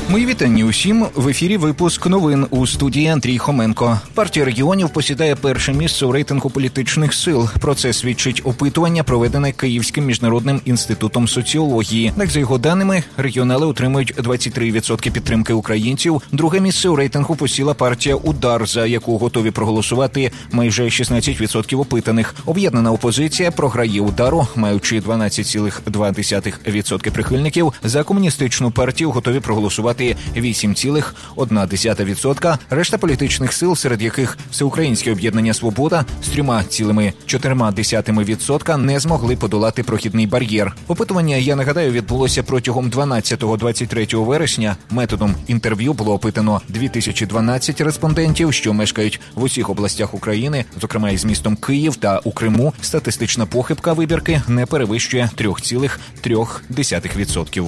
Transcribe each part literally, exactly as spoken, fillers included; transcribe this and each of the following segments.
Мої вітання усім. В ефірі випуск новин у студії Андрій Хоменко. Партія регіонів посідає перше місце у рейтингу політичних сил. Про це свідчить опитування, проведене Київським міжнародним інститутом соціології. Так, за його даними, регіонали отримують двадцять три відсотки підтримки українців. Друге місце у рейтингу посіла партія «Удар», за яку готові проголосувати майже шістнадцять відсотків опитаних. Об'єднана опозиція програє «Удару», маючи дванадцять цілих два десятих відсотка прихильників. За комуністичну партію готові проголосувати вісім цілих одна десята відсотка. Решта політичних сил, серед яких Всеукраїнське об'єднання «Свобода» з трьома цілими чотирма десятими відсотка, не змогли подолати прохідний бар'єр. Опитування, я нагадаю, відбулося протягом дванадцятого-двадцять третього вересня. Методом інтерв'ю було опитано дві тисячі дванадцять респондентів, що мешкають в усіх областях України, зокрема із містом Київ та у Криму. Статистична похибка вибірки не перевищує три цілих три десятих відсотка.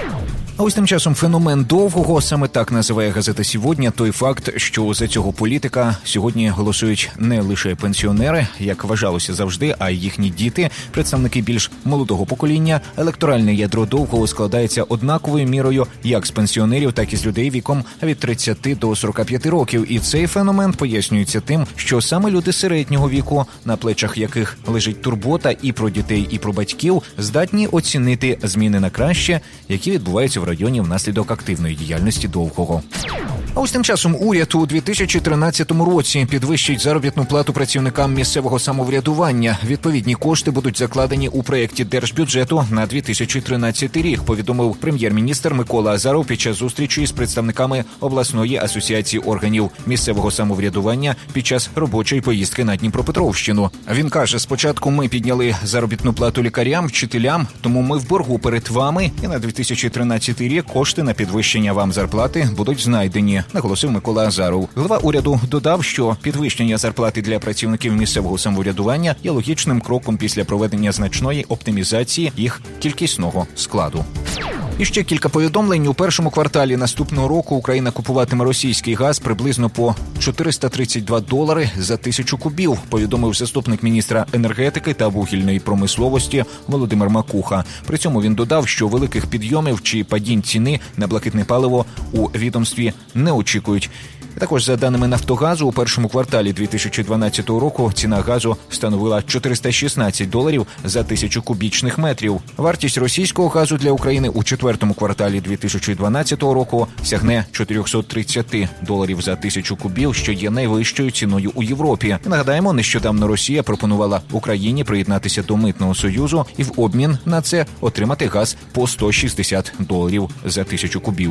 А ось тим часом феномен Довгого, саме так називає газета «Сьогодні», той факт, що за цього політика сьогодні голосують не лише пенсіонери, як вважалося завжди, а й їхні діти, представники більш молодого покоління. Електоральне ядро Довгого складається однаковою мірою як з пенсіонерів, так і з людей віком від тридцяти до сорока п'яти років. І цей феномен пояснюється тим, що саме люди середнього віку, на плечах яких лежить турбота і про дітей, і про батьків, здатні оцінити зміни на краще, які відбуваються в районі внаслідок активної діяльності Довгого. А ось тим часом уряд у дві тисячі тринадцятому році підвищить заробітну плату працівникам місцевого самоврядування. Відповідні кошти будуть закладені у проєкті держбюджету на дві тисячі тринадцятий рік, повідомив прем'єр-міністр Микола Азаров під час зустрічі з представниками обласної асоціації органів місцевого самоврядування під час робочої поїздки на Дніпропетровщину. Він каже, спочатку ми підняли заробітну плату лікарям, вчителям, тому ми в боргу перед вами, і на дві тисячі тринадцятий рік кошти на підвищення вам зарплати будуть знайдені, наголосив Микола Азаров. Глава уряду додав, що підвищення зарплати для працівників місцевого самоврядування є логічним кроком після проведення значної оптимізації їх кількісного складу. І ще кілька повідомлень. У першому кварталі наступного року Україна купуватиме російський газ приблизно по чотириста тридцять два долари за тисячу кубів, повідомив заступник міністра енергетики та вугільної промисловості Володимир Макуха. При цьому він додав, що великих підйомів чи падінь ціни на блакитне паливо у відомстві не очікують. Також, за даними «Нафтогазу», у першому кварталі дві тисячі дванадцятого року ціна газу становила чотириста шістнадцять доларів за тисячу кубічних метрів. Вартість російського газу для України у четвертому кварталі дві тисячі дванадцятого року сягне чотириста тридцять доларів за тисячу кубів, що є найвищою ціною у Європі. І нагадаємо, нещодавно Росія пропонувала Україні приєднатися до Митного союзу і в обмін на це отримати газ по сто шістдесят доларів за тисячу кубів.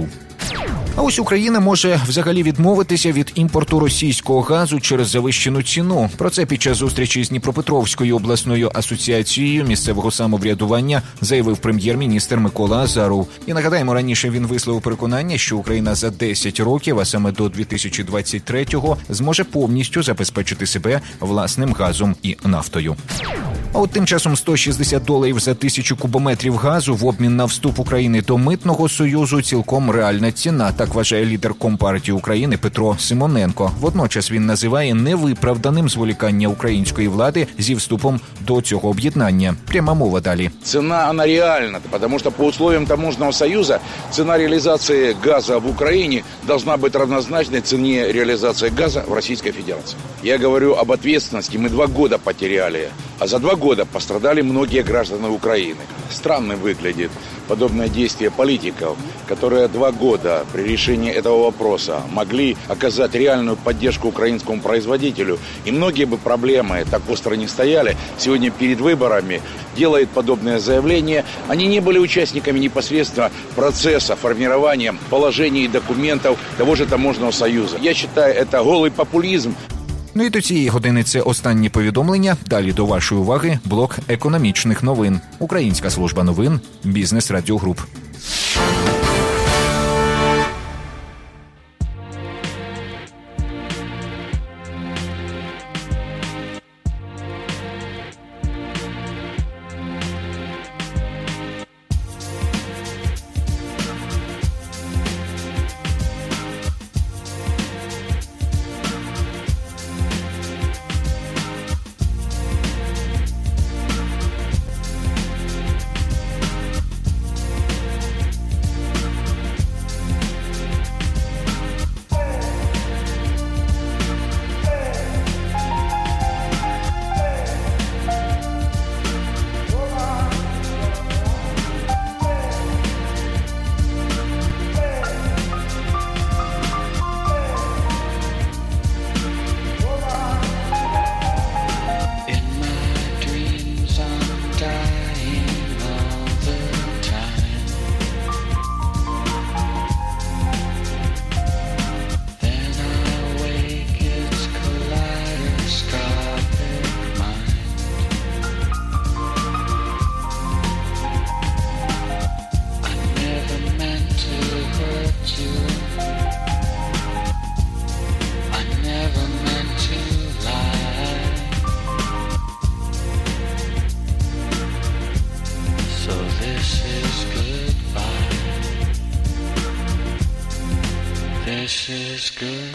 А ось Україна може взагалі відмовитися від імпорту російського газу через завищену ціну. Про це під час зустрічі з Дніпропетровською обласною асоціацією місцевого самоврядування заявив прем'єр-міністр Микола Азаров. І нагадаємо, раніше він висловив переконання, що Україна за десять років, а саме до дві тисячі двадцять третього, зможе повністю забезпечити себе власним газом і нафтою. А от тим часом сто шістдесят доларів за тисячу кубометрів газу в обмін на вступ України до Митного союзу – цілком реальна ціна, так вважає лідер Компартії України Петро Симоненко. Водночас він називає невиправданим зволікання української влади зі вступом до цього об'єднання. Пряма мова далі. Ціна, вона реальна, тому що по условиям таможенного союзу ціна реалізації газу в Україні должна бути равнозначной ціні реалізації газу в Російській Федерації. Я говорю об ответственности. Мы два года потеряли, а за два года пострадали многие граждане Украины. Странно выглядит подобное действие политиков, которые два года при решении этого вопроса могли оказать реальную поддержку украинскому производителю, и многие бы проблемы так остро не стояли. Сегодня перед выборами делают подобное заявление. Они не были участниками непосредственно процесса формирования положений и документов того же таможенного союза. Я считаю, это голый популизм. Ну і до цієї години це останні повідомлення. Далі до вашої уваги блок економічних новин. Українська служба новин «Бізнес Радіо Груп». is good.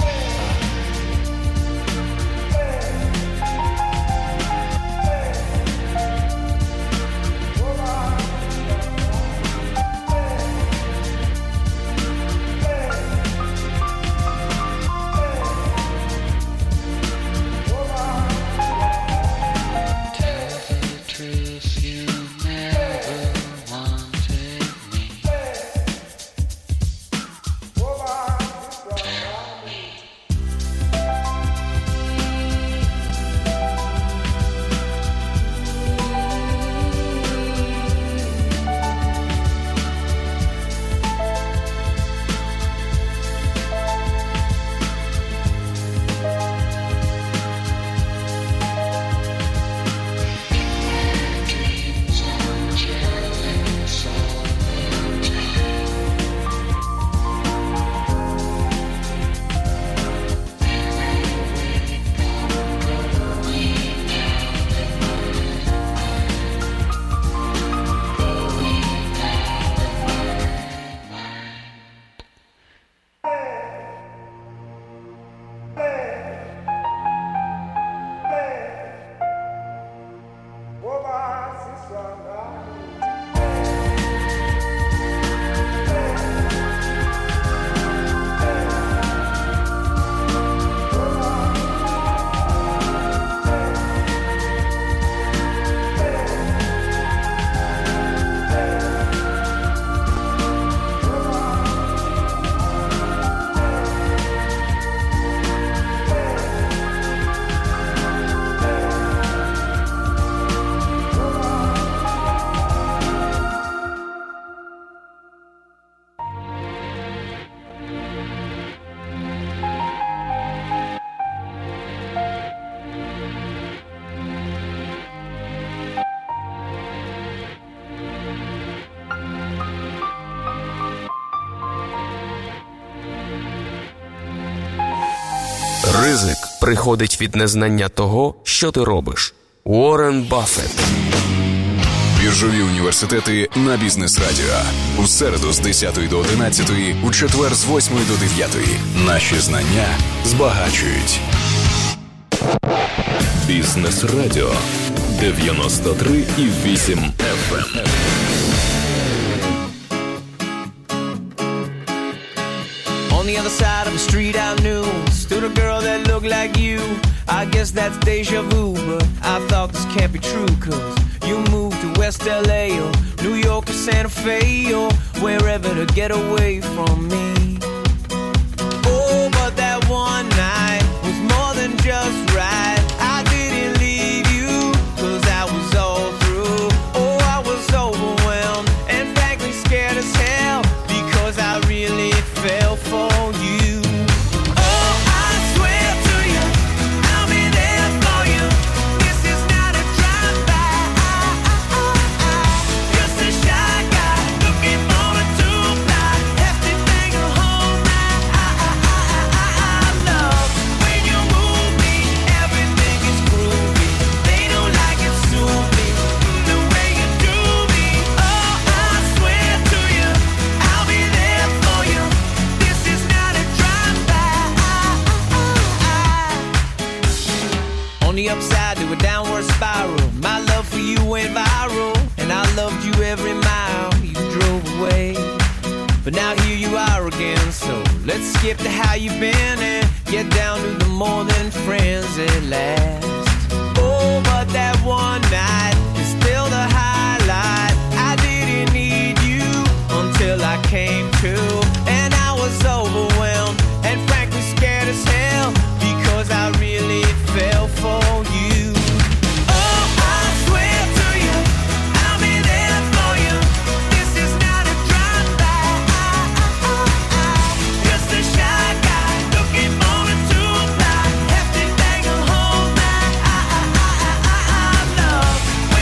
Ризик приходить від незнання того, що ти робиш. Уоррен Баффет. Біржові університети на Бізнес Радіо. У середу з десятої до одинадцятої, у четвер з восьмої до дев'ятої. Наші знання збагачують. Бізнес Радіо дев'яносто три і вісім еф ем. On the other side of the street I knew stood a girl that looked like you. I guess that's deja vu, but I thought this can't be true, cause you moved to West L A or New York or Santa Fe or wherever to get away from me. Oh, but that one night was more than just right. I didn't leave you, cause I was all through. Oh, I was overwhelmed and frankly scared as hell, because I really fell for you. Oh, I swear to you, I'll be there for you. This is not a drive-by. Just a shy guy looking for a two-fly, hefty thing to hold my I love when you move me. Everything is groovy. They don't like it, sue me the way you do me. Oh, I swear to you, I'll be there for you. This is not a drive-by. On the upside to a downward spiral, my love for you went viral, and I loved you every mile you drove away. But now here you are again, so let's skip to how you've been and get down to the more than friends at last. Oh, but that one night is still the highlight. I didn't need you until I came to, and I was overwhelmed and frankly scared as hell, because I really fell for you. Oh, I swear to you, I'll be there for you. This is not a drive-by. Just a shy guy looking for a two-fly, hefty thing to hold my I love.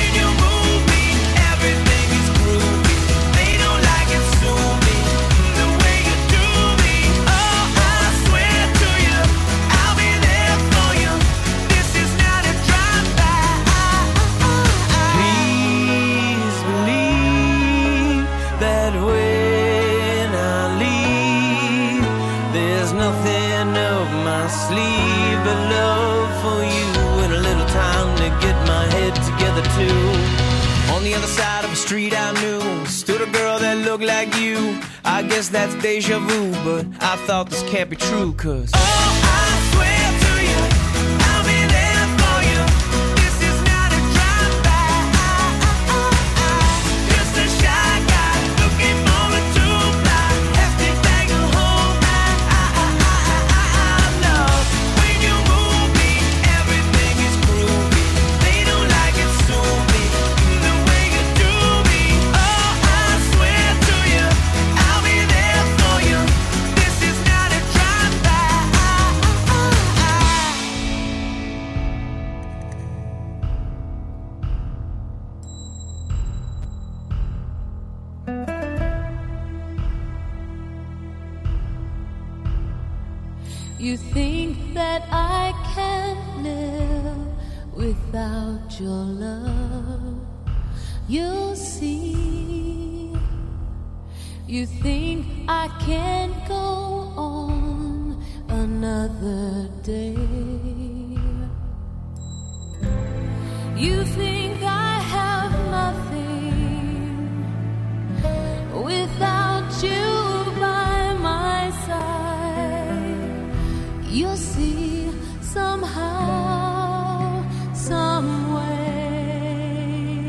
On the other side of a street I knew stood a girl that looked like you. I guess that's deja vu, but I thought this can't be true, cause oh, I swear to you, I'll be there for you. This is not a drive-by, just a shy guy looking for a two-fly. Hefty bag of home, I, I, I, I, I know. When you move me, everything is groovy. They don't like it, sue me. The way you do me, oh, I swear to you, I'll be there for you. This is not a drive-by. You think that I can't live without your love. You'll see. You think I can't go on another day. You think I have nothing without you by my side. You'll see somehow, some way.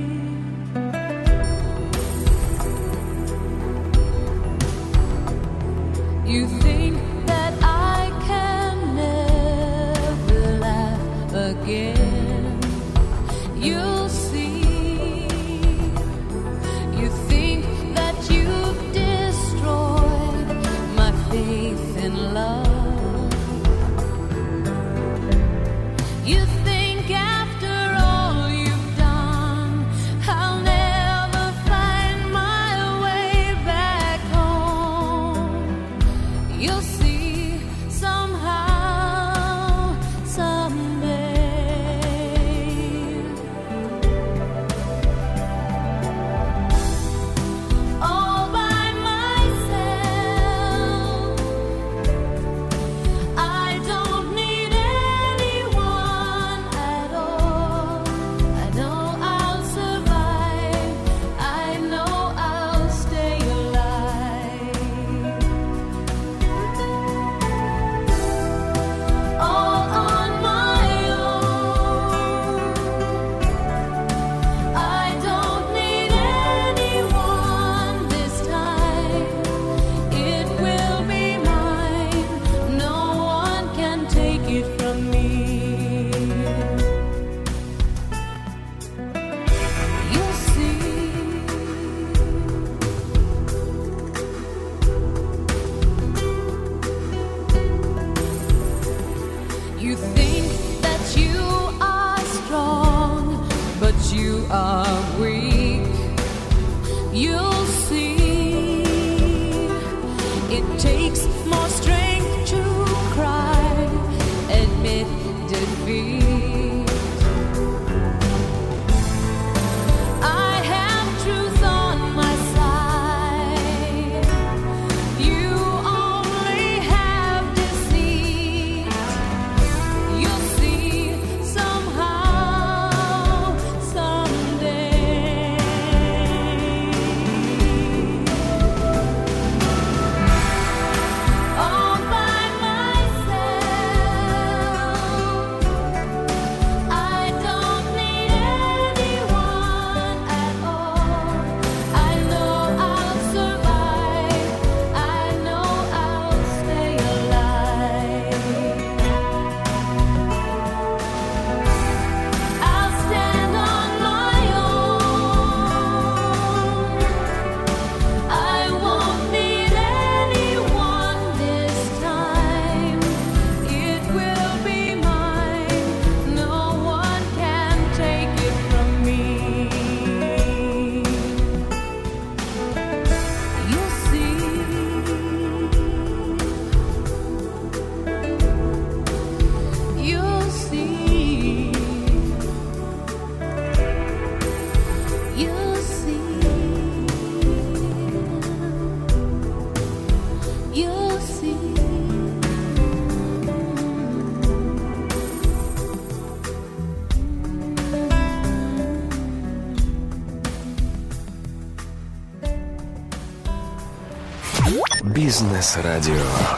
You think that I can never laugh again. You'll see. You think that you've destroyed my faith in love. You think after all you've done, I'll never find my way back home. You'll see somehow, someday. All by myself, I don't need anyone at all. I know I'll survive. I know I'll stay alive. All on my own. I don't need anyone this time. It will be mine. No one can take it from me. You'll see. You think that you are strong, but you are weak. You'll see. It takes more strength to cry, admit defeat. I have truth on my side. You only have deceit. You'll see somehow, someday. All by myself, I don't need anyone at all. I know I'll survive. I know I'll stay alive. I'll stand on my own. I won't need anyone this time. It will be mine. No one can take it from me. You'll see. You'll see. You'll see. You'll see. Бізнес Радіо.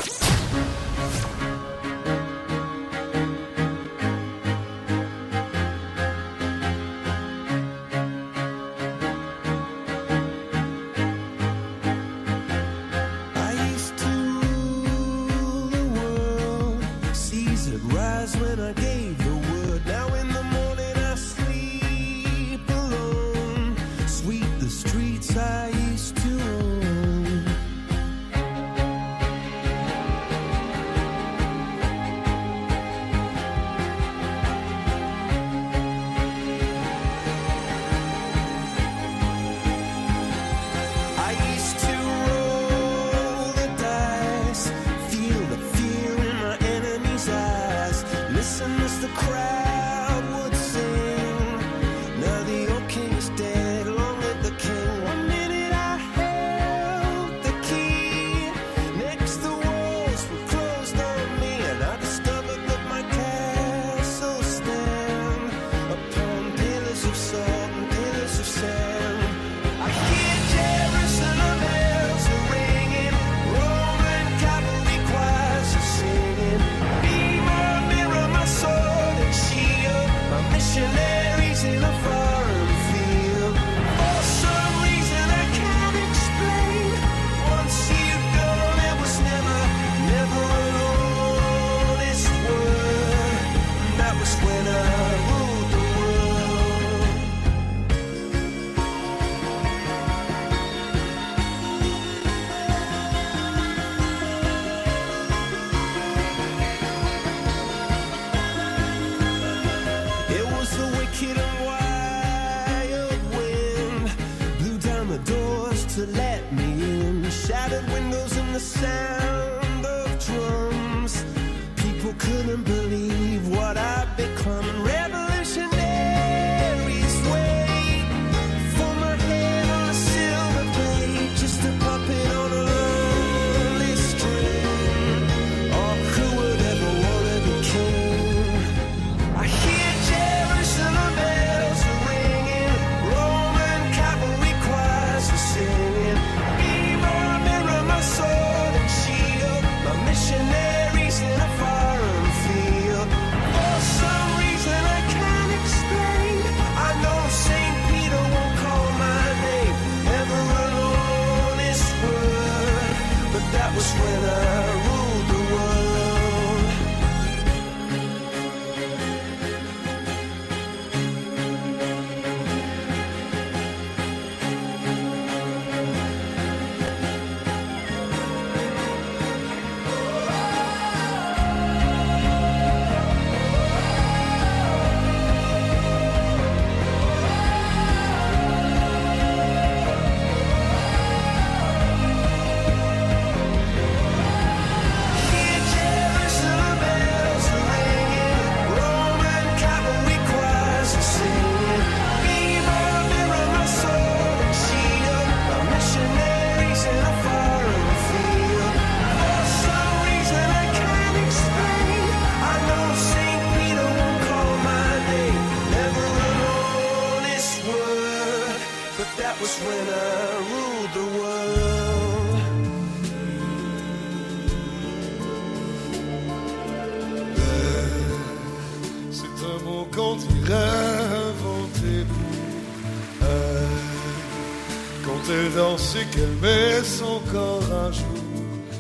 Qu'elle met son corps un jour,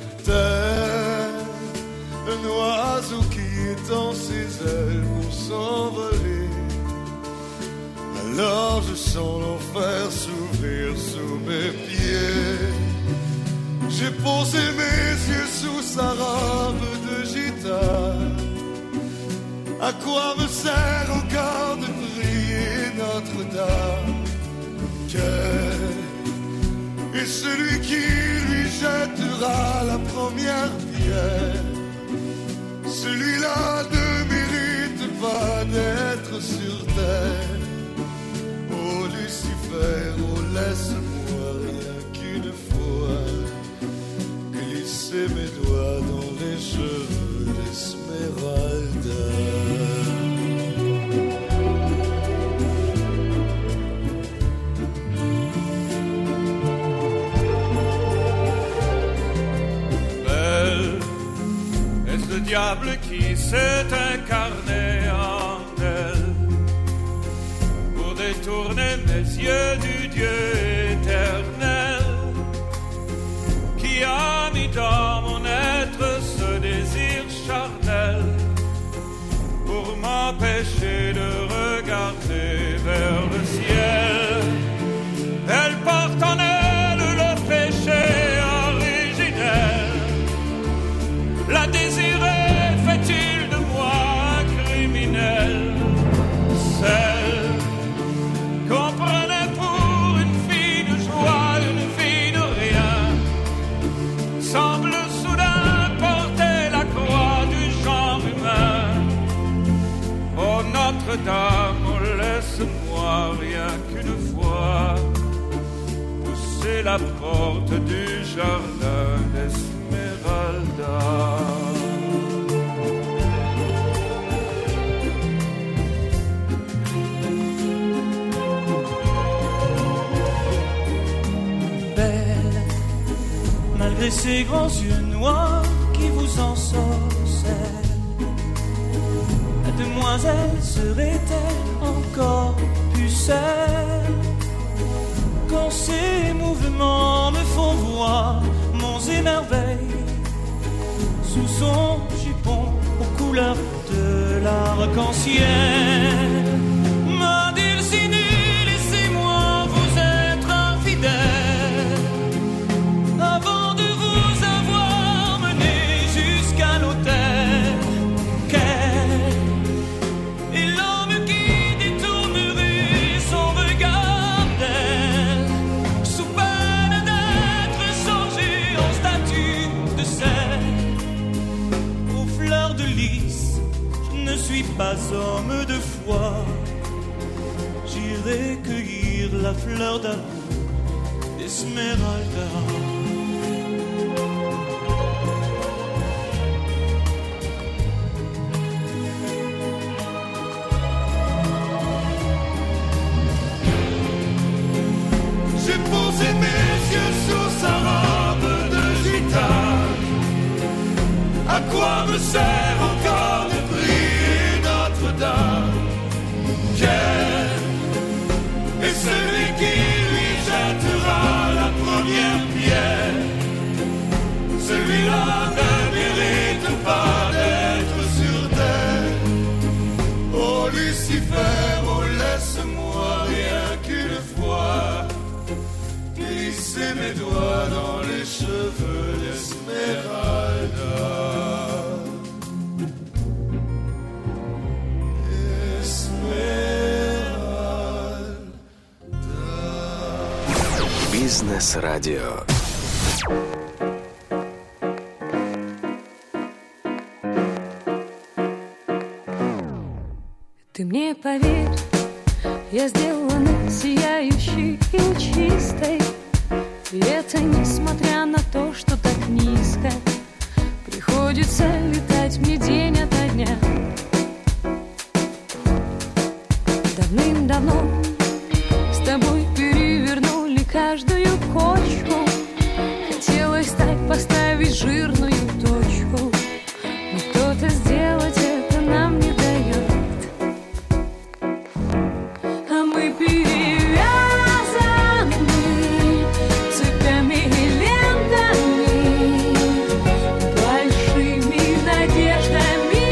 tel un oiseau qui étend ses ailes pour s'envoler. Alors je sens l'enfer s'ouvrir sous mes pieds. J'ai posé mes yeux sous sa robe de gitane. À quoi me sert encore de prier Notre-Dame? Quel et celui qui lui jettera la première pierre, celui-là ne mérite pas d'être sur terre. Oh Lucifer, oh laisse-moi rien qu'une fois glisser mes doigts dans les cheveux d'Esmeralda. diable qui s'est incarné en elle pour détourner mes yeux du Dieu éternel qui a mis dans mon être ce désir charnel pour m'empêcher de regarder vers le ciel. Elle porte en elle le péché originel. La désirer fait-il de moi un criminel? Celle qu'on prenait pour une fille de joie, une fille de rien, semble soudain porter la croix du genre humain. Oh Notre-Dame, oh laisse-moi rien qu'une fois pousser la porte du jardin d'Esmeralda. Belle, malgré ses grands yeux noirs qui vous ensorcellent, Mademoiselle serait-elle encore pucelle quand ses mouvements me font voir monts et merveilles sous son jupon aux couleurs de l'arc-en-ciel? Ma Dulcinée, laissez-moi vous être infidèle avant de vous avoir mené jusqu'à l'autel. Quel est l'homme qui détournerait son regard d'elle sous peine d'être changé en statue de sel? Aux fleurs de lys, je ne suis pas homme de foi. J'irai cueillir la fleur d'amour d'Esmeralda. J'ai posé mes yeux sur sa robe de gitane. À quoi me sert encore de prier Notre-Dame? Quel est celui qui lui jettera la première pierre? Celui-là ne mérite pas d'être sur terre. Oh Lucifer, oh laisse-moi rien qu'une fois glisser mes doigts dans les cheveux d'Esmeralda. Бізнес Радіо. Ты мне поверь, я сделана сияющей и чистой. И это несмотря на то, что так низко приходится летать мне день ото дня. Давным-давно с тобой перевернули каждую кочку. Хотелось так поставить жирную точку, но кто-то сделать это нам не дает. А мы перевязаны цепями и лентами, большими надеждами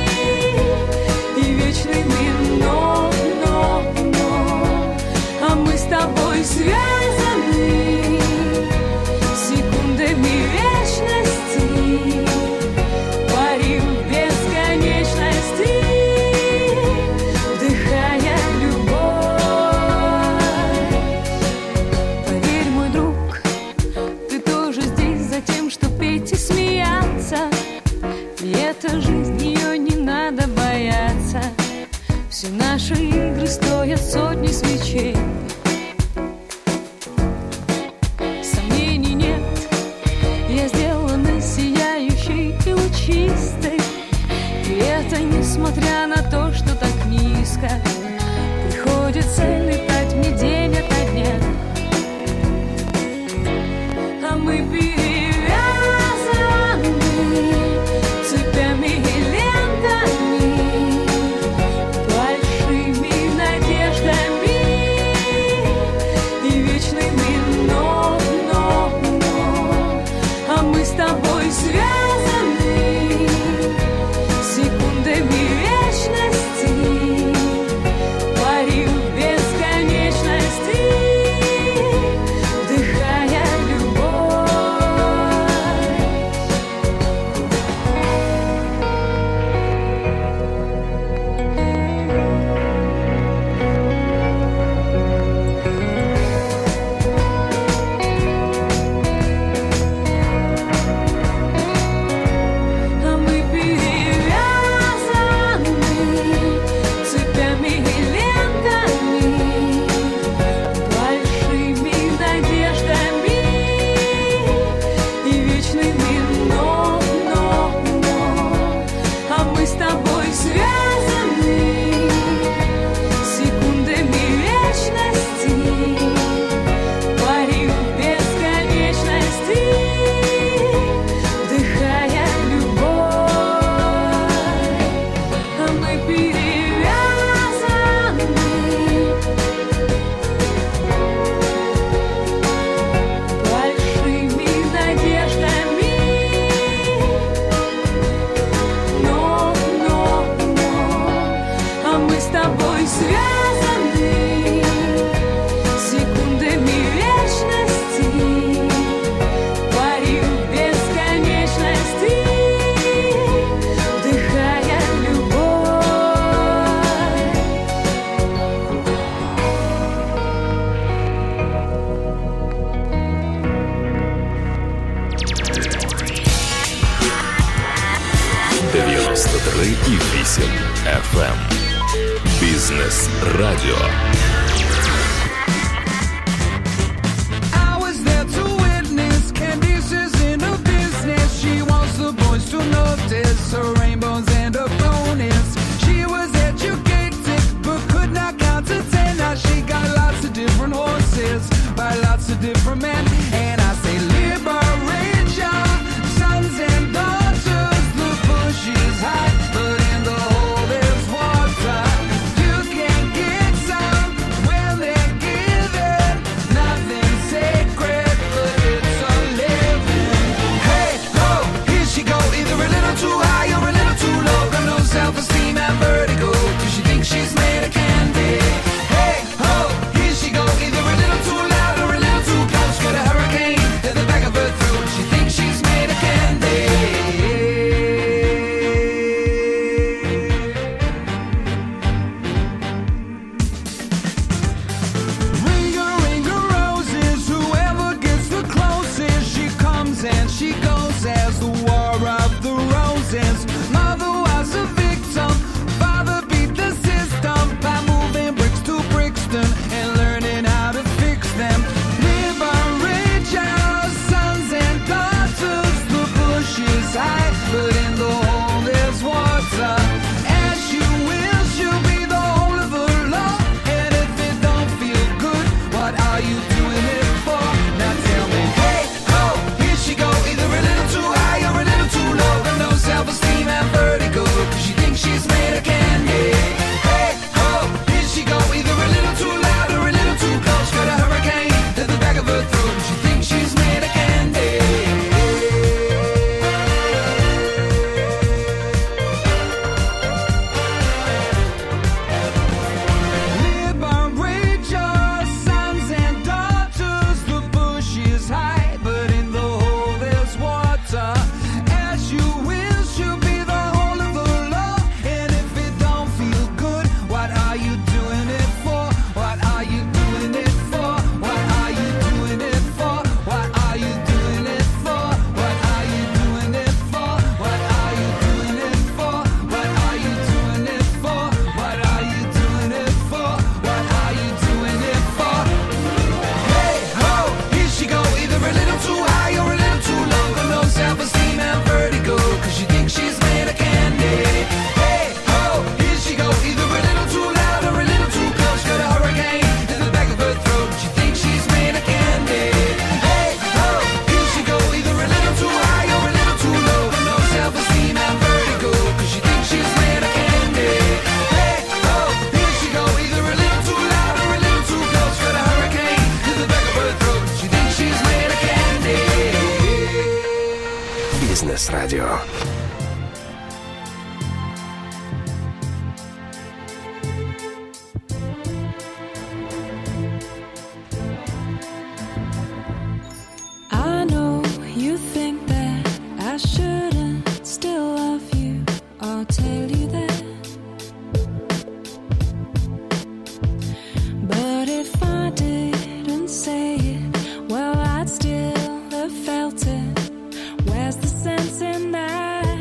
и вечными но, но, но. А мы с тобой связаны секундами вечности, парим в бесконечности, вдыхая любовь. Поверь, мой друг, ты тоже здесь за тем, что петь и смеяться. И эта жизнь, ее не надо бояться. Все наши игры стоят сотни свечей. три і вісім еф ем. Бізнес Радіо. To notice her rainbows and her bonus. She was educated but could not count to ten. Now she got lots of different horses by lots of different men. And I say liberate your sons and daughters. The bush is high, but in the hole there's water. You can get some when they're given. Nothing sacred, but it's a living. Hey ho, here she go. Either a little too high or a little too low. Got no self-esteem and vertigo, cause she thinks she's made of candy. Hey ho, here she go. Either a little too loud or a little too close. Got a hurricane at the back of her throat. She thinks she's made of candy. Ringer, ringer, roses. Whoever gets the closest, she comes and she goes as the war of the roses. Mother was a victim, father beat the system by moving bricks to Brixton and learning how to fix them. Liberate your sons and daughters. The bush is high, but in the hole there's water. As you will, she'll be the whole of the law. And if it don't feel good, what are you doing it for? Now tell me, hey ho, here she go. Either a little too high or a little too low. Got no self-esteem and vertigo, cause she thinks she's made of candy. Hey ho, here she go. Either a little too loud or a little too close. Got a hurricane at the back of her throat. She thinks she's made of candy. Liberate your sons and daughters. The bush is high, but in the hole there's water. As you will, she'll be the whole of the law. And if it don't feel good, what are you doing it for? What are you doing it for? What are you doing it for? What are you doing it for? What are you doing it for? What are you doing it for? What are you doing it for? What are you doing it for? What are you doing it for? Hey ho, here she go. Either a little too high or a little too low. Got no self-esteem and vertigo, cause she thinks she's made of candy. Hey ho, here she go. Either a little too loud or a little too close. Got a hurricane in the back of her throat. She thinks she's made of candy. Hey ho, here she go. Either a little too high or a little too low. Got no self-esteem and vertigo, cause she thinks she's made of candy. Hey ho, here she go. Either a little too loud or a little too close. Got a hurricane in the back of her throat. She thinks she's made of candy. Бізнес Радіо. I know you think that I shouldn't still love you or tell you that. But if I didn't say it, well, I'd still have felt it. Where's the sense in that?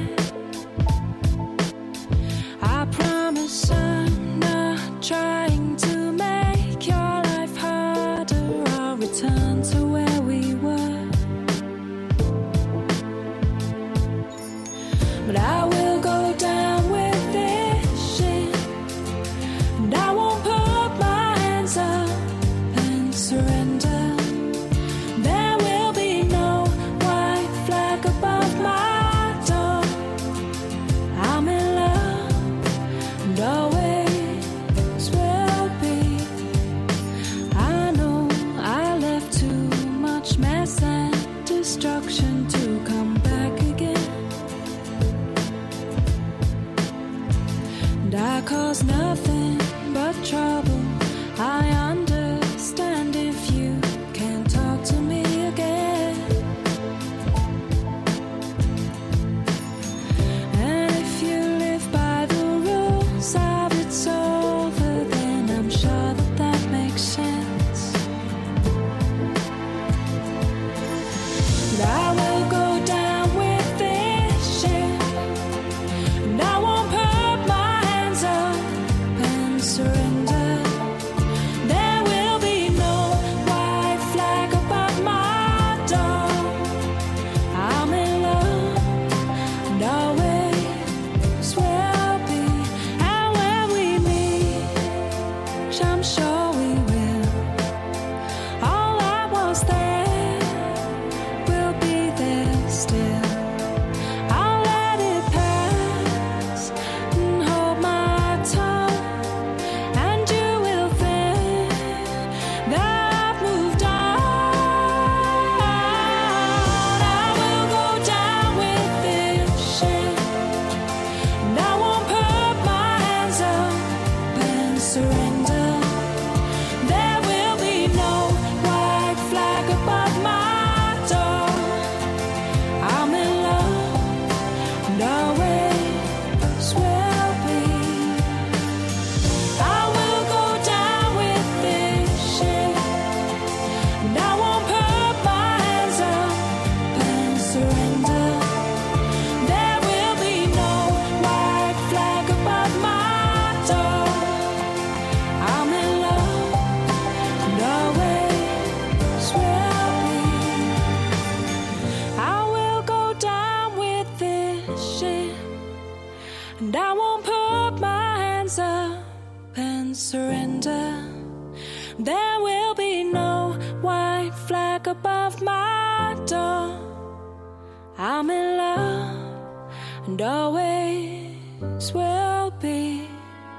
clock above my door. I'm in love and always will be.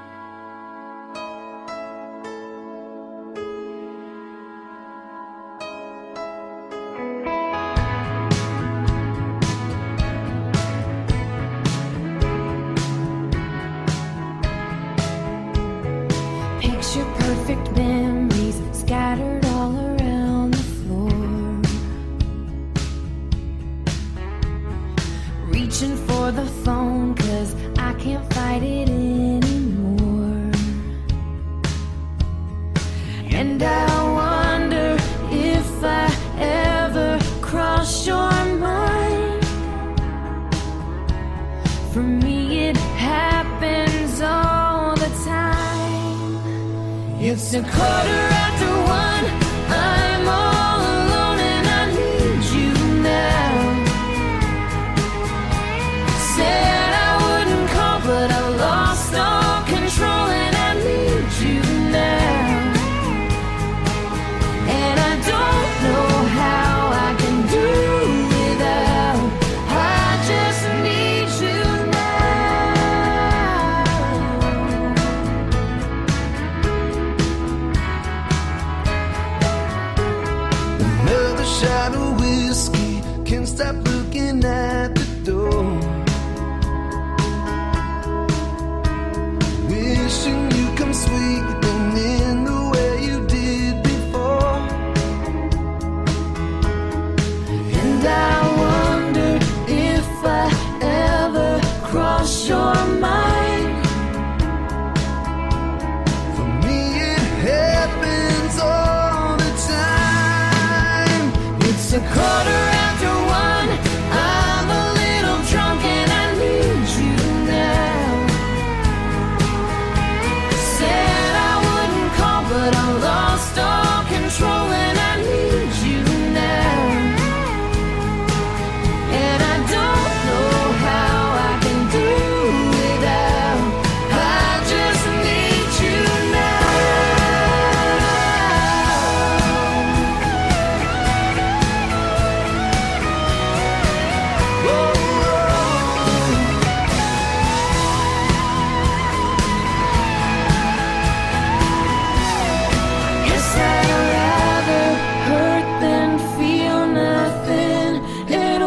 Picture perfect memories scattered all around the floor. Reaching for the phone 'cause I can't fight it anymore. And I wonder if I ever cross your mind. For me it happens all the time. It's a quarter after one, I'm all alone and I need you now. Said I wouldn't call but I lost all control and I need you now. And I don't know how I can do without, I just need you now. Another shot of whiskey, can't stop looking at the door. Wishing you come sweeping in the way you did before. And I wonder if I ever cross your mind. For me it happens all the time. It's a quarter after one, I'm a little drunk and I need you now. Said I wouldn't call but I lost all control and I need you now. And I don't know how I can do without, I just need you now. Guess I'd rather hurt than feel nothing at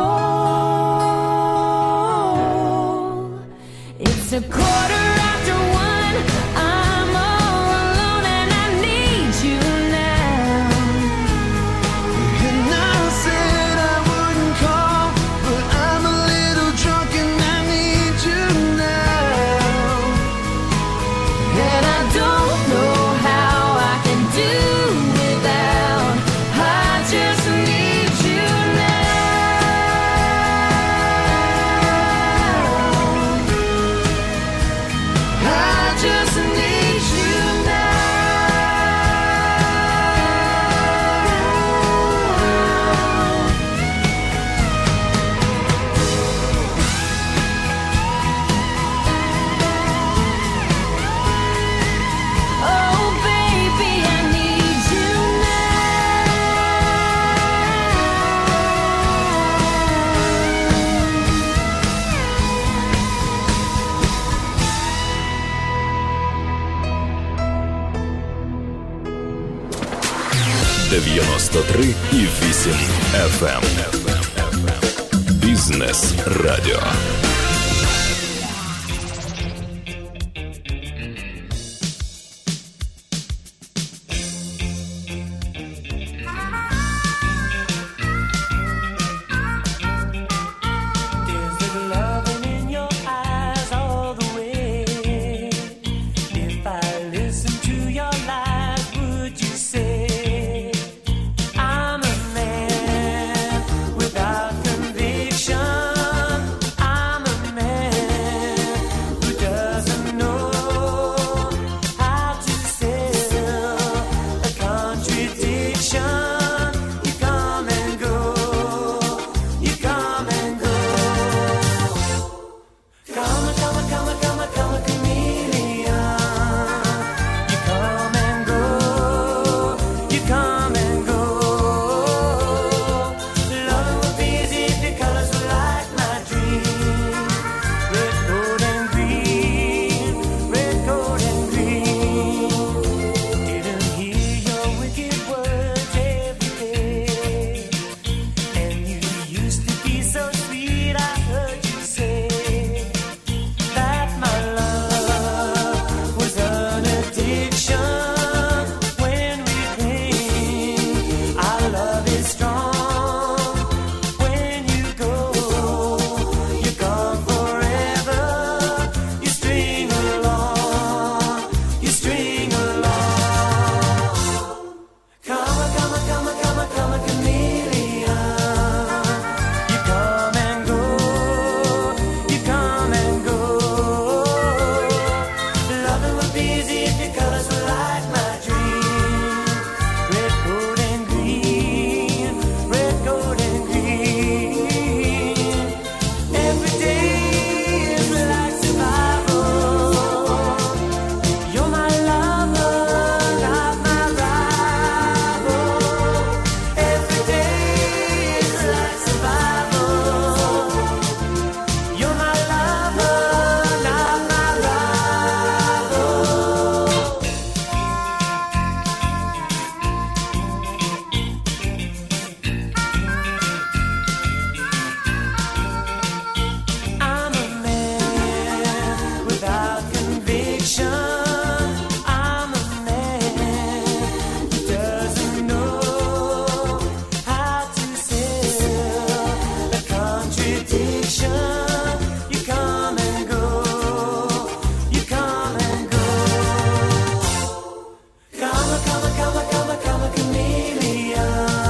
all. It's a quarter after one, I'm all alone and I need you now. And I said I wouldn't call, but I'm a little drunk and I need you now. And I don't know how I can do without, I just need you now. I just need you now. Oh baby, I need you дев'яносто три і вісім еф ем. Бізнес радіо.